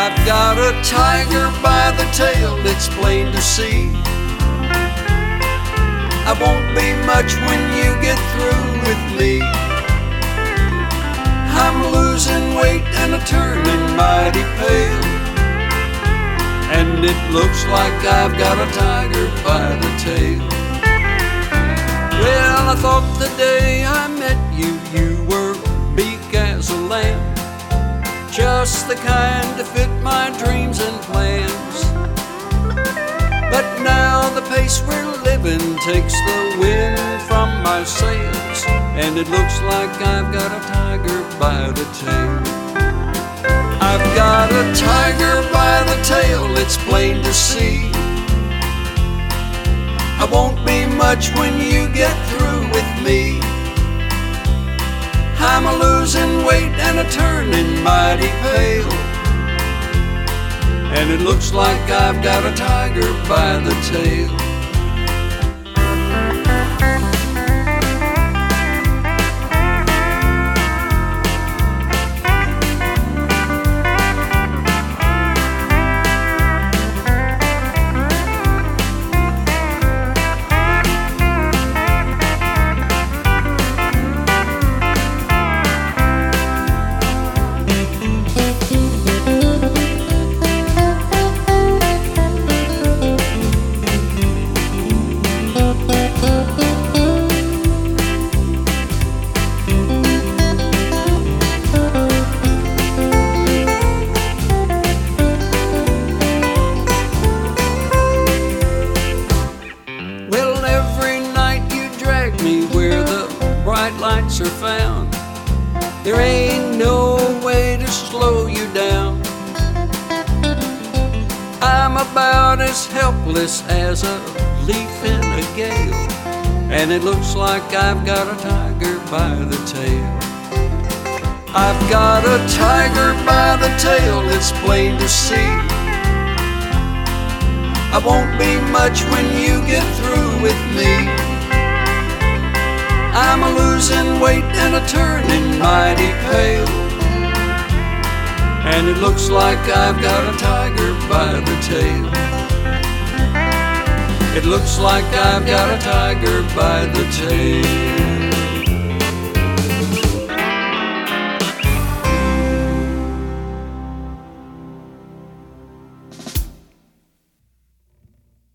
I've got a tiger by the tail, it's plain to see. I won't be much when you get through with me. I'm losing weight and turning mighty pale, and it looks like I've got a tiger by the tail. Well, I thought the day I met you, you were meek as a lamb, just the kind to fit my dreams and plans. But now the pace we're living takes the wind from my sails, and it looks like I've got a tiger by the tail. I've got a tiger by the tail, it's plain to see. I won't be much when you get through with me. I'm a losing weight and a turning mighty pale, and it looks like I've got a tiger by the tail. Lights are found, there ain't no way to slow you down. I'm about as helpless as a leaf in a gale, and it looks like I've got a tiger by the tail. I've got a tiger by the tail, it's plain to see. I won't be much when you get through with me. I'm a losing weight and a turning mighty pale, and it looks like I've got a tiger by the tail. It looks like I've got a tiger by the tail.